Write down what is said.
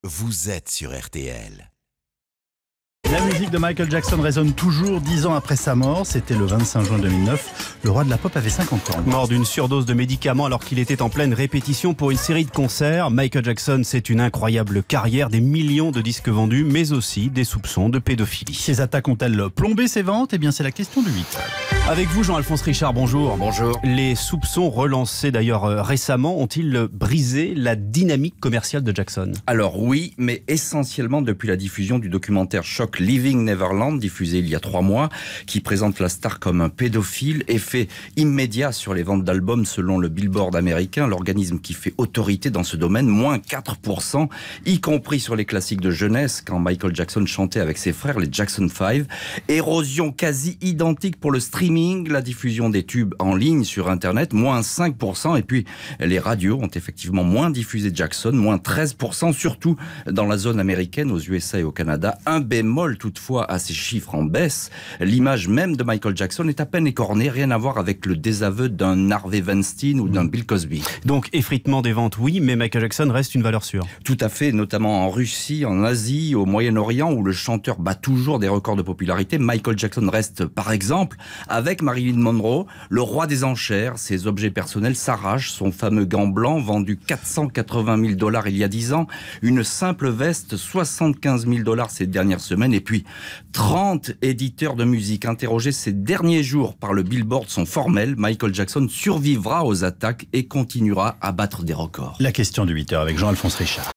vous êtes sur RTL. La musique de Michael Jackson résonne toujours 10 ans après sa mort. C'était le 25 juin 2009. Le roi de la pop avait 50 ans. Mort d'une surdose de médicaments alors qu'il était en pleine répétition pour une série de concerts. Michael Jackson, c'est une incroyable carrière, des millions de disques vendus, mais aussi des soupçons de pédophilie. Ces attaques ont-elles plombé ses ventes ? Eh bien, c'est la question du 8. Avec vous, Jean-Alphonse Richard, bonjour. Bonjour. Les soupçons relancés d'ailleurs récemment ont-ils brisé la dynamique commerciale de Jackson ? Alors oui, mais essentiellement depuis la diffusion du documentaire choc Living Neverland, diffusé il y a 3 mois, qui présente la star comme un pédophile. Effet immédiat sur les ventes d'albums selon le Billboard américain, l'organisme qui fait autorité dans ce domaine, moins 4%, y compris sur les classiques de jeunesse, quand Michael Jackson chantait avec ses frères, les Jackson 5. Érosion quasi identique pour le streaming, la diffusion des tubes en ligne sur Internet, moins 5%. Et puis, les radios ont effectivement moins diffusé Jackson, moins 13%, surtout dans la zone américaine, aux USA et au Canada. Un bémol toutefois à ces chiffres en baisse. L'image même de Michael Jackson est à peine écornée, rien à voir avec le désaveu d'un Harvey Weinstein ou d'un Bill Cosby. Donc, effritement des ventes, oui, mais Michael Jackson reste une valeur sûre. Tout à fait, notamment en Russie, en Asie, au Moyen-Orient, où le chanteur bat toujours des records de popularité. Michael Jackson reste, par exemple, avec Marilyn Monroe, le roi des enchères. Ses objets personnels s'arrachent, son fameux gant blanc, vendu 480 000 $ il y a 10 ans, une simple veste, 75 000 $ ces dernières semaines, et puis 30 éditeurs de musique interrogés ces derniers jours par le Billboard sont formels. Michael Jackson survivra aux attaques et continuera à battre des records. La question du 8h avec Jean-Alphonse Richard.